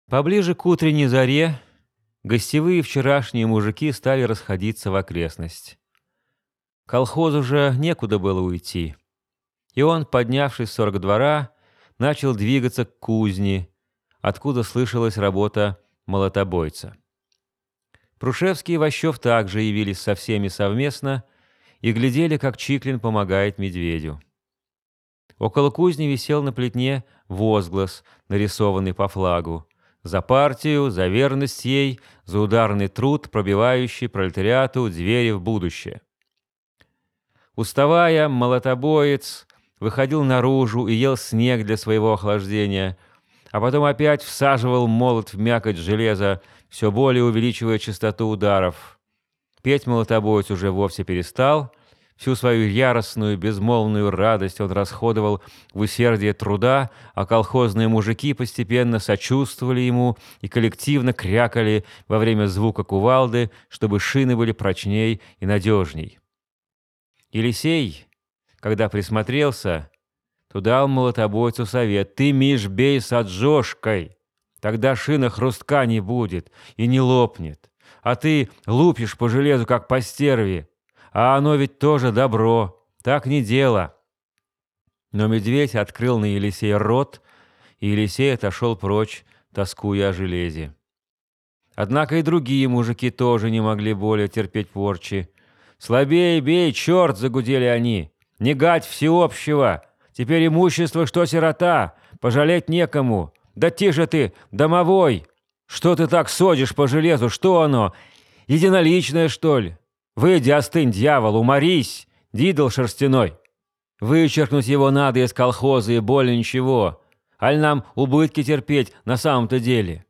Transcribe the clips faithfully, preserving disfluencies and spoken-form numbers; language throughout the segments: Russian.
Поближе к утренней заре гостевые вчерашние мужики стали расходиться в окрестность. Колхозу же некуда было уйти, и он, поднявшись с оргдвора, начал двигаться к кузне, откуда слышалась работа молотобойца. Прушевский и Ващев также явились со всеми совместно и глядели, как Чиклин помогает медведю. Около кузни висел на плетне возглас, нарисованный по флагу: «За партию, за верность ей, за ударный труд, пробивающий пролетариату двери в будущее». Уставая, молотобоец выходил наружу и ел снег для своего охлаждения, а потом опять всаживал молот в мякоть железа, все более увеличивая частоту ударов. Петь молотобоец уже вовсе перестал. Всю свою яростную, безмолвную радость он расходовал в усердие труда, а колхозные мужики постепенно сочувствовали ему и коллективно крякали во время звука кувалды, чтобы шины были прочней и надежней. Елисей, когда присмотрелся, то дал молотобойцу совет: «Ты, Миш, бей с отжожкой, тогда шина хрустка не будет и не лопнет, а ты лупишь по железу, как по стерви. А оно ведь тоже добро, так не дело». Но медведь открыл на Елисея рот, и Елисей отошел прочь, тоскуя о железе. Однако и другие мужики тоже не могли более терпеть порчи. «Слабее бей, черт!» — загудели они. «Не гать всеобщего! Теперь имущество, что сирота, пожалеть некому! Да тише ты, домовой! Что ты так содишь по железу, что оно? Единоличное, что ли? Выйди, остынь, дьявол, уморись, дидл шерстяной! Вычеркнуть его надо из колхоза, и более ничего. Аль нам убытки терпеть на самом-то деле».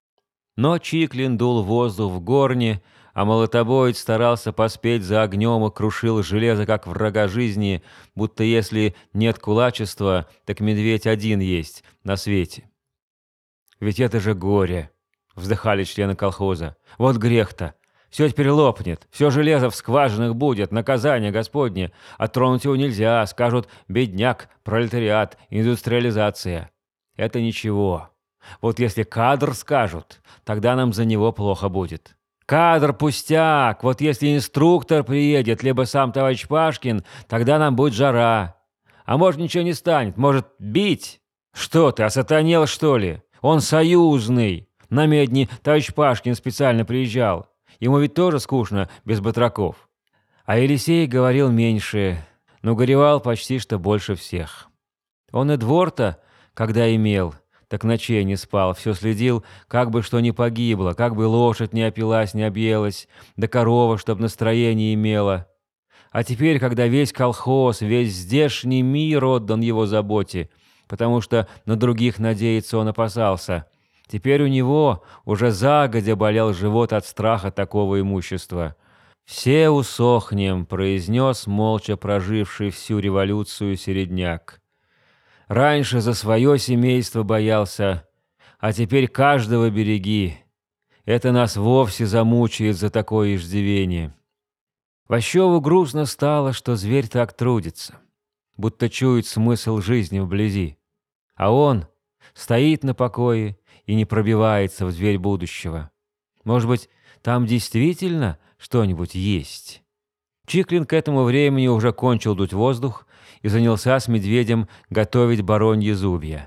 Но Чиклин дул воздух в горне, а молотобоец старался поспеть за огнем и крушил железо, как врага жизни, будто если нет кулачества, так медведь один есть на свете. «Ведь это же горе!» — вздыхали члены колхоза. «Вот грех-то! Все теперь лопнет, все железо в скважинах будет, наказание Господне. А тронуть его нельзя, скажут: бедняк, пролетариат, индустриализация. Это ничего. Вот если кадр скажут, тогда нам за него плохо будет. Кадр пустяк, вот если инструктор приедет, либо сам товарищ Пашкин, тогда нам будет жара. А может, ничего не станет, может, бить? Что ты, осатанел, что ли? Он союзный. На медни товарищ Пашкин специально приезжал. Ему ведь тоже скучно без батраков». А Елисей говорил меньше, но горевал почти что больше всех. Он и двор-то, когда имел, так ночей не спал, все следил, как бы что ни погибло, как бы лошадь не опилась, не объелась, да корова, чтоб настроение имела. А теперь, когда весь колхоз, весь здешний мир отдан его заботе, потому что на других надеяться он опасался, теперь у него уже загодя болел живот от страха такого имущества. «Все усохнем», — произнес молча проживший всю революцию середняк. «Раньше за свое семейство боялся, а теперь каждого береги. Это нас вовсе замучает за такое иждивение». Ващеву грустно стало, что зверь так трудится, будто чует смысл жизни вблизи. А он стоит на покое и не пробивается в дверь будущего. Может быть, там действительно что-нибудь есть? Чиклин к этому времени уже кончил дуть воздух и занялся с медведем готовить бароньи зубья.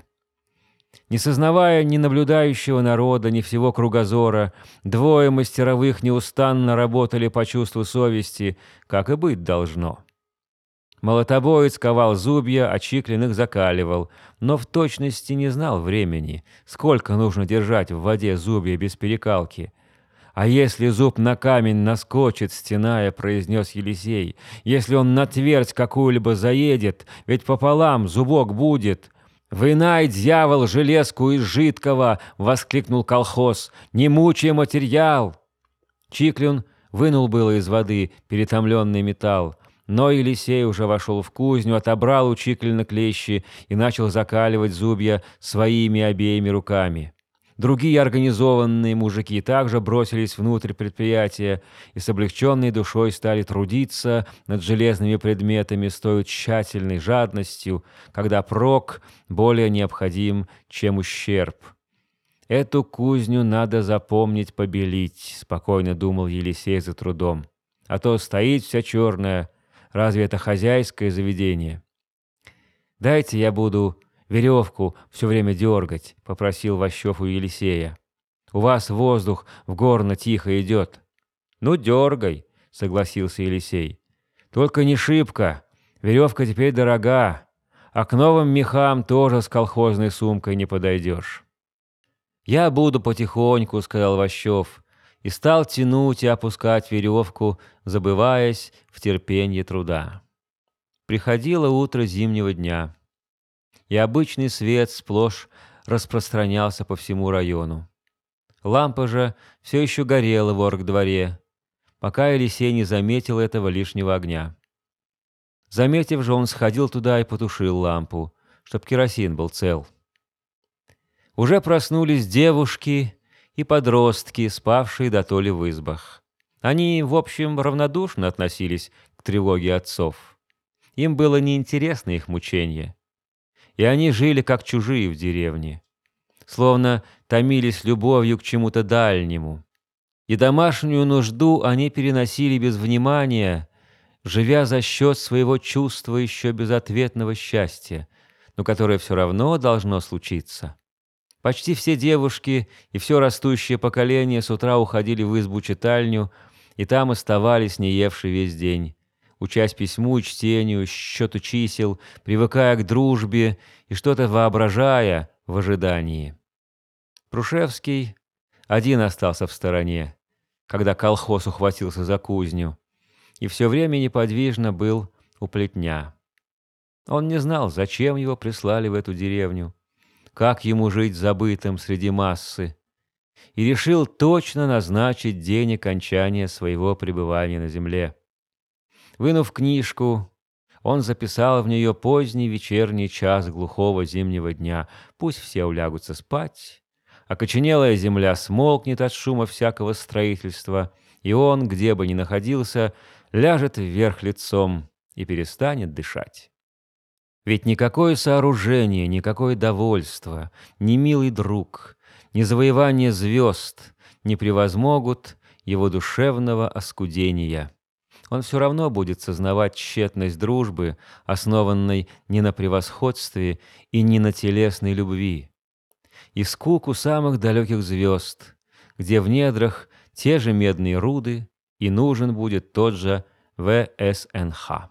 Не сознавая ни наблюдающего народа, ни всего кругозора, двое мастеровых неустанно работали по чувству совести, как и быть должно. Молотобоец ковал зубья, а Чиклин их закаливал, но в точности не знал времени, сколько нужно держать в воде зубья без перекалки. «А если зуб на камень наскочит, стеная», — произнес Елисей, «если он на твердь какую-либо заедет, ведь пополам зубок будет». «Вынай, дьявол, железку из жидкого!» — воскликнул колхоз. «Не мучай материал!» Чиклин вынул было из воды перетомленный металл, но Елисей уже вошел в кузню, отобрал у Чиклина клещи и начал закаливать зубья своими обеими руками. Другие организованные мужики также бросились внутрь предприятия и с облегченной душой стали трудиться над железными предметами с той тщательной жадностью, когда прок более необходим, чем ущерб. «Эту кузню надо запомнить, побелить», — спокойно думал Елисей за трудом. «А то стоит вся черная. Разве это хозяйское заведение?» «Дайте я буду веревку все время дергать», — попросил Ващев у Елисея. «У вас воздух в горно тихо идет». «Ну, дергай», — согласился Елисей. «Только не шибко. Веревка теперь дорога, а к новым мехам тоже с колхозной сумкой не подойдешь». «Я буду потихоньку», — сказал Ващев, и стал тянуть и опускать веревку, забываясь в терпенье труда. Приходило утро зимнего дня, и обычный свет сплошь распространялся по всему району. Лампа же все еще горела в оргдворе, пока Елисей не заметил этого лишнего огня. Заметив же, он сходил туда и потушил лампу, чтоб керосин был цел. Уже проснулись девушки и подростки, спавшие дотоле в избах. Они, в общем, равнодушно относились к тревоге отцов. Им было неинтересно их мучение. И они жили как чужие в деревне, словно томились любовью к чему-то дальнему. И домашнюю нужду они переносили без внимания, живя за счет своего чувства еще безответного счастья, но которое все равно должно случиться. Почти все девушки и все растущее поколение с утра уходили в избу-читальню, и там оставались не евши весь день, учась письму и чтению, счету чисел, привыкая к дружбе и что-то воображая в ожидании. Прушевский один остался в стороне, когда колхоз ухватился за кузню, и все время неподвижно был у плетня. Он не знал, зачем его прислали в эту деревню, как ему жить забытым среди массы, и решил точно назначить день окончания своего пребывания на земле. Вынув книжку, он записал в нее поздний вечерний час глухого зимнего дня. Пусть все улягутся спать, окоченелая земля смолкнет от шума всякого строительства, и он, где бы ни находился, ляжет вверх лицом и перестанет дышать. Ведь никакое сооружение, никакое довольство, ни милый друг, ни завоевание звезд не превозмогут его душевного оскудения. Он все равно будет сознавать тщетность дружбы, основанной не на превосходстве и не на телесной любви, и скуку самых далеких звезд, где в недрах те же медные руды, и нужен будет тот же вэ эс эн ха.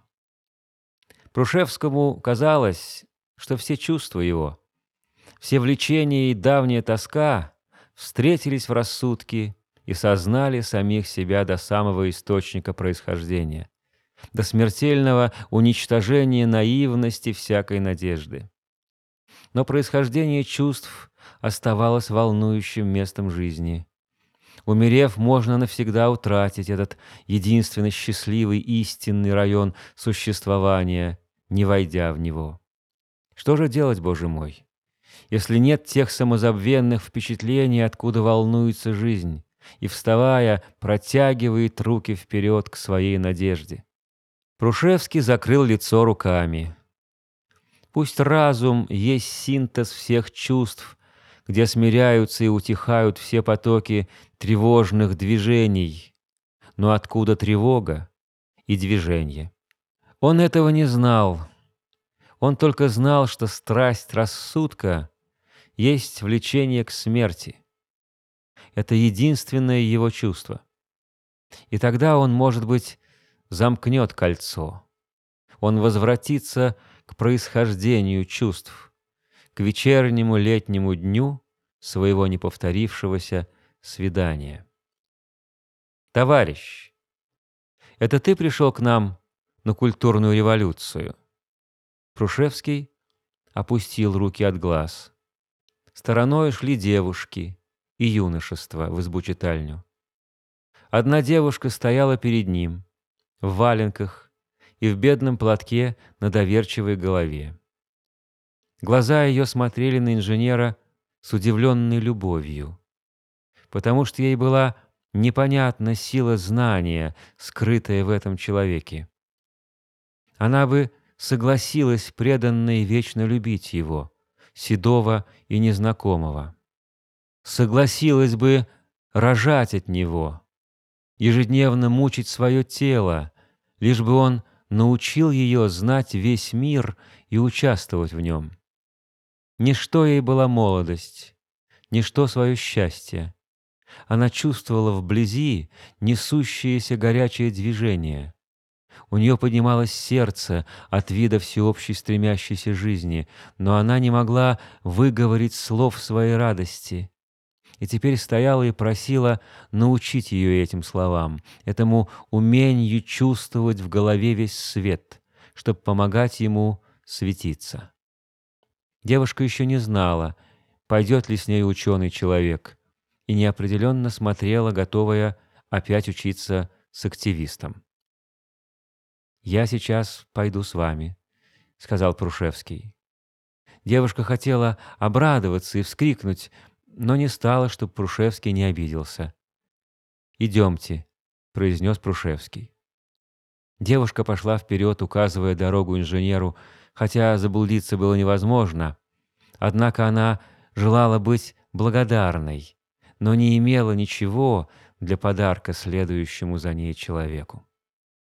Прушевскому казалось, что все чувства его, все влечения и давняя тоска встретились в рассудке и сознали самих себя до самого источника происхождения, до смертельного уничтожения наивности всякой надежды. Но происхождение чувств оставалось волнующим местом жизни. Умерев, можно навсегда утратить этот единственно счастливый истинный район существования, не войдя в него. Что же делать, Боже мой, если нет тех самозабвенных впечатлений, откуда волнуется жизнь, и, вставая, протягивает руки вперед к своей надежде? Прушевский закрыл лицо руками. Пусть разум есть синтез всех чувств, где смиряются и утихают все потоки тревожных движений, но откуда тревога и движение? Он этого не знал. Он только знал, что страсть рассудка есть влечение к смерти. Это единственное его чувство. И тогда он, может быть, замкнет кольцо. Он возвратится к происхождению чувств, к вечернему летнему дню своего неповторившегося свидания. «Товарищ, это ты пришел к нам на культурную революцию?» Прушевский опустил руки от глаз. Стороной шли девушки и юношество в избу-читальню. Одна девушка стояла перед ним, в валенках и в бедном платке на доверчивой голове. Глаза ее смотрели на инженера с удивленной любовью, потому что ей была непонятна сила знания, скрытая в этом человеке. Она бы согласилась преданно и вечно любить его, седого и незнакомого. согласилась бы рожать от него, ежедневно мучить свое тело, лишь бы он научил ее знать весь мир и участвовать в нем. Ничто ей была молодость, ничто свое счастье. Она чувствовала вблизи несущееся горячее движение. У нее поднималось сердце от вида всеобщей стремящейся жизни, но она не могла выговорить слов своей радости. И теперь стояла и просила научить ее этим словам, этому умению чувствовать в голове весь свет, чтобы помогать ему светиться. Девушка еще не знала, пойдет ли с ней ученый человек, и неопределенно смотрела, готовая опять учиться с активистом. «Я сейчас пойду с вами», — сказал Прушевский. Девушка хотела обрадоваться и вскрикнуть, но не стала, чтобы Прушевский не обиделся. «Идемте», — произнес Прушевский. Девушка пошла вперед, указывая дорогу инженеру, хотя заблудиться было невозможно. Однако она желала быть благодарной, но не имела ничего для подарка следующему за ней человеку.